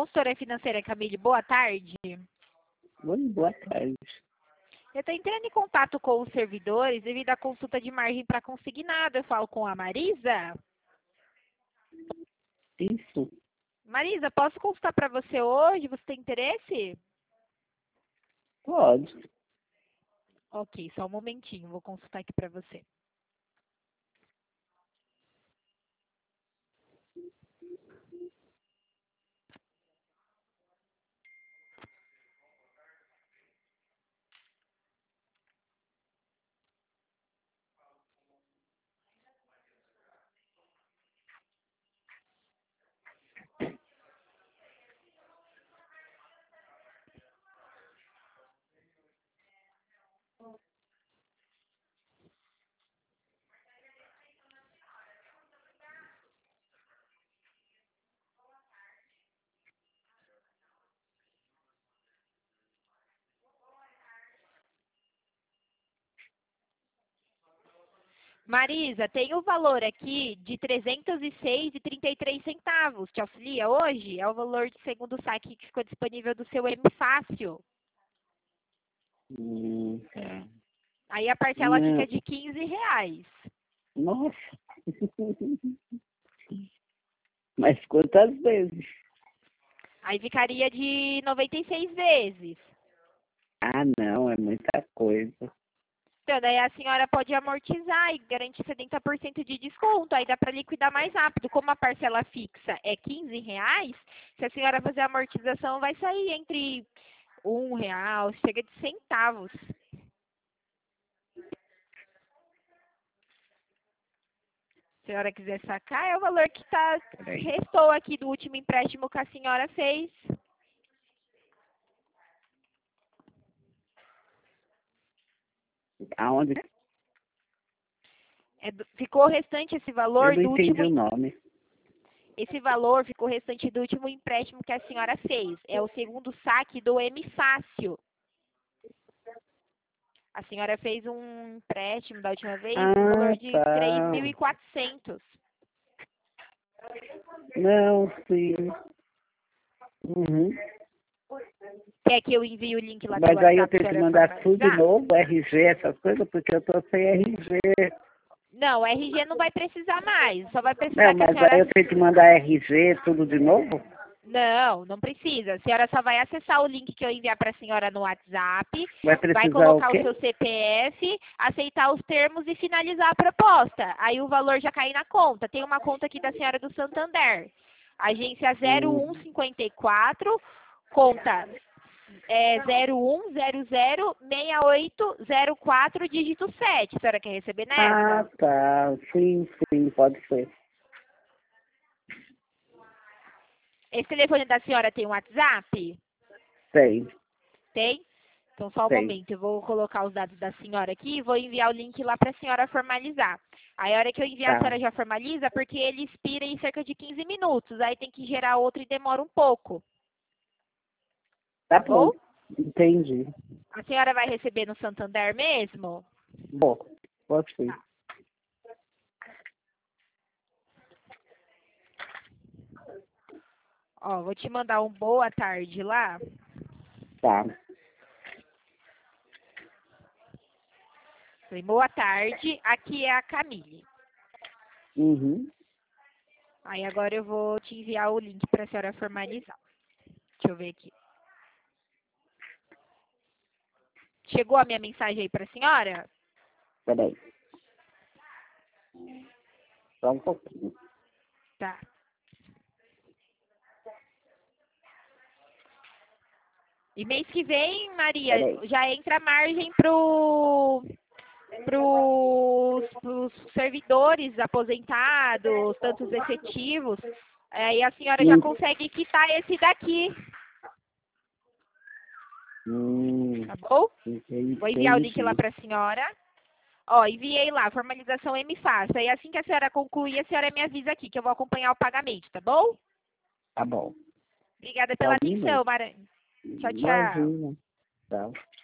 consultora financeira Camille, boa tarde. Oi, boa tarde. Eu estou entrando em contato com os servidores devido à consulta de margem para consignado. Eu falo com a Marisa. Isso, Marisa, posso consultar para você hoje? Você tem interesse? pode. Ok, só um momentinho, vou consultar aqui para você. Marisa, tem o valor aqui de R$ 306,33. Te auxilia hoje? É o valor de segundo saque que ficou disponível do seu M Fácil. Tá. Aí a parcela fica Não, de R$ 15. nossa. Mas quantas vezes? Aí ficaria de 96 vezes. Ah, não, é muita coisa. Então, daí a senhora pode amortizar e garantir 70% de desconto. Aí dá para liquidar mais rápido. Como a parcela fixa é R$ 15, se a senhora fazer a amortização, vai sair entre R$ 1, chega de centavos. Se a senhora quiser sacar, é o valor que Peraí. restou aqui do último empréstimo que a senhora fez. Aonde? Ficou o restante esse Eu valor não do entendi último. o nome. Esse valor ficou restante do último empréstimo que a senhora fez. É o segundo saque do M Fácil. A senhora fez um empréstimo da última vez no valor Ah, de tá. 3.400. Não, sim. Uhum. Quer que eu envie o link lá pelo Mas aí eu WhatsApp para tenho a que senhora mandar tudo de formalizar? novo, RG, essas coisas, porque eu tô sem RG. Não, RG não vai precisar mais. Só vai Não, precisar que a mas aí senhora... eu tenho que mandar RG tudo de novo? Não, não precisa. A senhora só vai acessar o link que eu enviar para a senhora no WhatsApp, Vai vai precisar o colocar o quê? seu CPF, aceitar os termos e finalizar a proposta. Aí o valor já cai na conta. Tem uma conta aqui da senhora do Santander. Agência Hum. 0154, conta 01006804, dígito 7. A senhora quer receber Ah, nessa? tá. Sim, pode ser. Esse telefone da senhora tem um WhatsApp? Tem, Tem? Então, só um tem. momento. Eu vou colocar os dados da senhora aqui e vou enviar o link lá para a senhora formalizar. Aí, a hora que eu enviar, a Tá. senhora já formaliza, porque ele expira em cerca de 15 minutos. Aí tem que gerar outro e demora um pouco. Tá Tá bom? bom. Entendi. A senhora vai receber no Santander mesmo? Bom, pode ser. Tá. Ó, vou te mandar um boa tarde lá. Tá. Falei, boa tarde, aqui é a Camille. Uhum. Aí agora eu vou te enviar o link para a senhora formalizar. Deixa eu ver aqui. Chegou a minha mensagem aí para a senhora? Peraí. Só um pouquinho. Tá. E mês que vem, Maria, Peraí. já entra a margem pros servidores aposentados, tantos efetivos. Aí a senhora já Hum. consegue quitar esse daqui, tá bom? Vou enviar o link lá Entendi. para a senhora. Ó, enviei lá, formalização M Fácil. Aí assim que a senhora concluir, a senhora me avisa aqui, que eu vou acompanhar o pagamento, tá bom? Tá bom. Obrigada Só pela um minuto. atenção, Mara. Tchau, tchau. Imagina. Tá.